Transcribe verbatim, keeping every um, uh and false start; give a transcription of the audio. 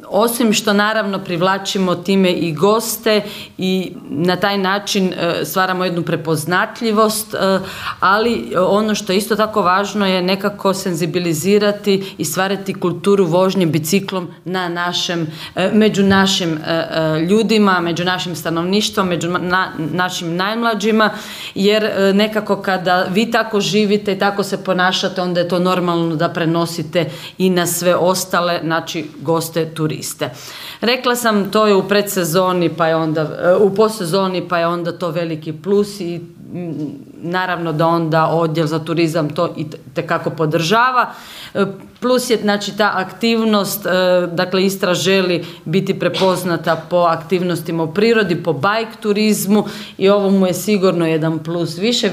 osim što naravno privlačimo time i goste i na taj način stvaramo jednu prepoznatljivost, ali ono što je isto tako važno je nekako senzibilizirati i stvarati kulturu vožnje biciklom na našem, među našim ljudima, među našim stanovništvom, među na, našim najmlađima, jer nekako kada vi tako živite i tako se ponašate, onda je to normalno da prenosite i na sve ostale, znači goste, turiste. Rekla sam, to je u predsezoni, pa je onda u postsezoni, pa je onda to veliki plus i naravno da onda odjel za turizam to i tekako podržava. Plus je znači ta aktivnost, dakle Istra želi biti prepoznata po aktivnostima u prirodi, po bajk turizmu i ovo mu je sigurno jedan plus više.